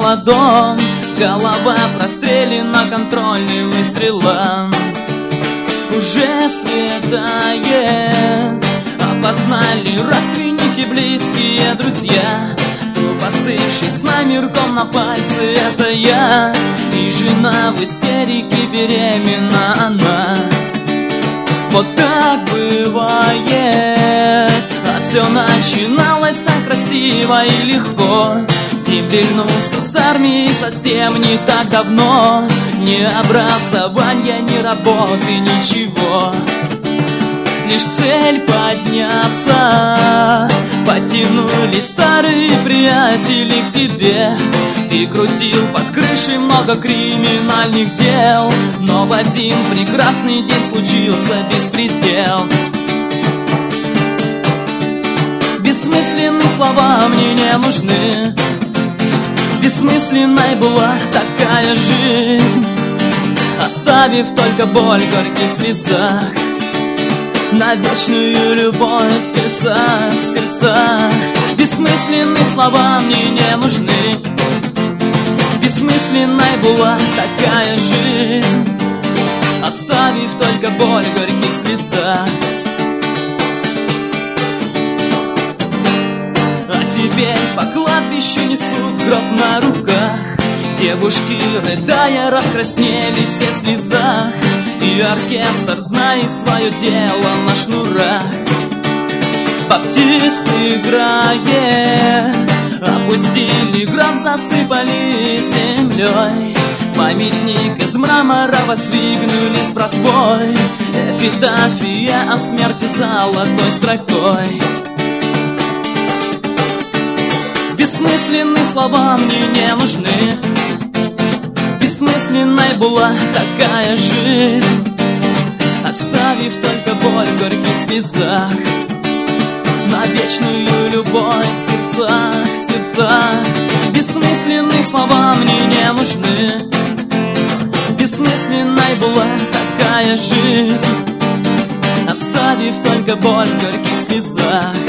молодом, голова прострелена, контрольный выстрелом. Уже светает, опознали родственники, близкие друзья. Постывший с номерком на пальце, это я. И жена в истерике, беременна она. Вот так бывает, а все начиналось так красиво и легко. Дим вернулся с армии совсем не так давно. Ни образования, ни работы, ничего. Лишь цель подняться. Потянулись старые приятели к тебе. Ты крутил под крышей много криминальных дел, но в один прекрасный день случился беспредел. Бессмысленные слова мне не нужны. Бессмысленной была такая жизнь, оставив только боль в горьких слезах, на вечную любовь в сердцах, в сердцах. Бессмысленные слова мне не нужны. Бессмысленной была такая жизнь, оставив только боль в горьких слезах. А теперь по кладбищу несут гроб на руках. Девушки, рыдая, раскраснелись все в слезах. И оркестр знает свое дело на шнурах. Баптист играет, опустили гроб, засыпали землей. Памятник из мрамора воздвигнули с братвой. Эпитафия о смерти золотой строкой. Бессмысленные слова мне не нужны. Бессмысленной была такая жизнь, оставив только боль в горьких слезах, на вечную любовь в сердцах, в сердцах. Бессмысленные слова мне не нужны. Бессмысленной была такая жизнь, оставив только боль в горьких слезах.